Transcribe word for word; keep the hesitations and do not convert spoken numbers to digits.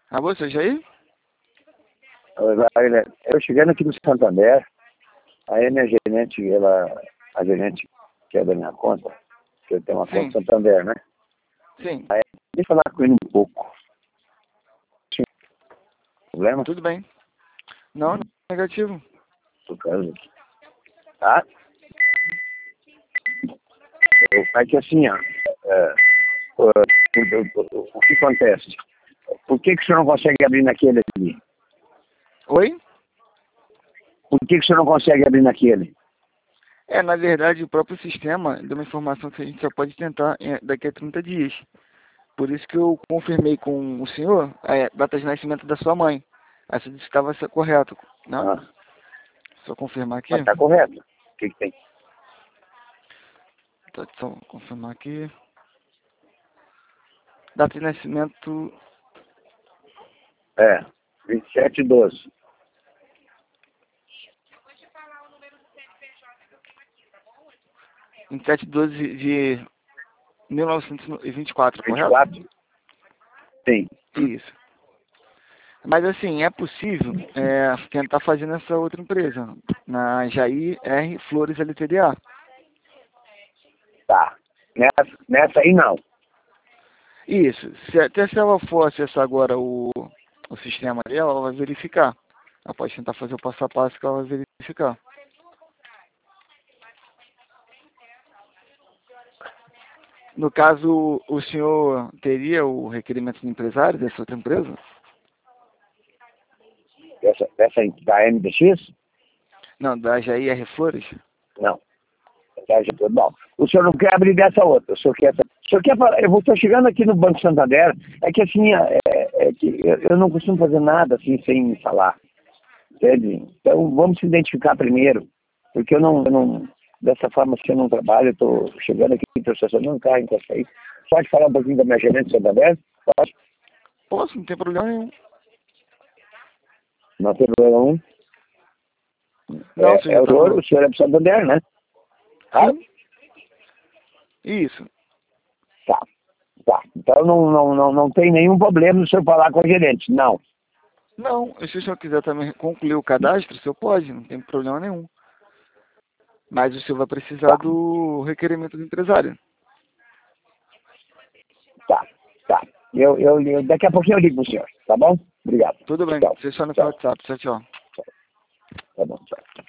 Ah, você já aí? Oi, Wagner. Eu chegando aqui no Santander, aí a minha gerente, ela, a gerente que é da minha conta, que eu tenho uma conta Sim, no Santander, né? sim. Aí, deixa eu falar com ele um pouco. Sim, problema? Tudo bem. Não, não é negativo. Por causa aqui. Tá? Eu, é que assim, ó, é, o, o, o, o que acontece? Por que, que o senhor não consegue abrir naquele ali? Oi? Por que, que o senhor não consegue abrir naquele? É, na verdade, o próprio sistema deu uma informação que a gente só pode tentar é, daqui a trinta dias. Por isso que eu confirmei com o senhor a data de nascimento da sua mãe. Aí você disse que estava correto, né? Ah, Só confirmar aqui. mas tá correto. O que, que tem? Tá, só confirmar aqui. Data de nascimento É, vinte e sete e doze. vinte e sete de doze de mil novecentos e vinte e quatro, vinte e correto? quatro? Sim. Isso. Mas assim, é possível é, tentar fazer nessa outra empresa, na Jair R. Flores L T D A. Tá. Nessa, nessa aí não. Isso. Se, até se ela for acessar agora o, o sistema dela, ela vai verificar. Ela pode tentar fazer o passo a passo que ela vai verificar. No caso, o senhor teria o requerimento do empresário dessa outra empresa? Essa, essa aí da M D X? Não, da Jair R. Flores? Não. Tá, já foi bom. O senhor não quer abrir dessa outra. O senhor quer, o senhor quer falar, eu vou estar chegando aqui no Banco Santander, é que assim, é, é que eu, eu não costumo fazer nada assim sem me falar. Entende? Então vamos se identificar primeiro, porque eu não, eu não dessa forma assim eu não trabalho, eu estou chegando aqui para estacionando um carro em aí. Pode falar um pouquinho da minha gerente do Santander? Pode? Posso, não tem problema nenhum. Não tem problema nenhum. Não, É, você é já o senhor, estava... o senhor é do Santander, né? Tá? Sim, isso. Tá. Tá. Então não, não, não, não tem nenhum problema no senhor falar com a gerente. Não. Não, e se o senhor quiser também concluir o cadastro, o senhor pode, não tem problema nenhum. Mas o senhor vai precisar Tá. do requerimento do empresário. Tá. Tá. Eu, eu, eu, daqui a pouquinho eu ligo pro senhor. Tá bom? Obrigado. Tudo bem, Tchau. você só no Tchau. WhatsApp, tchau, tchau. Tá bom. Tchau.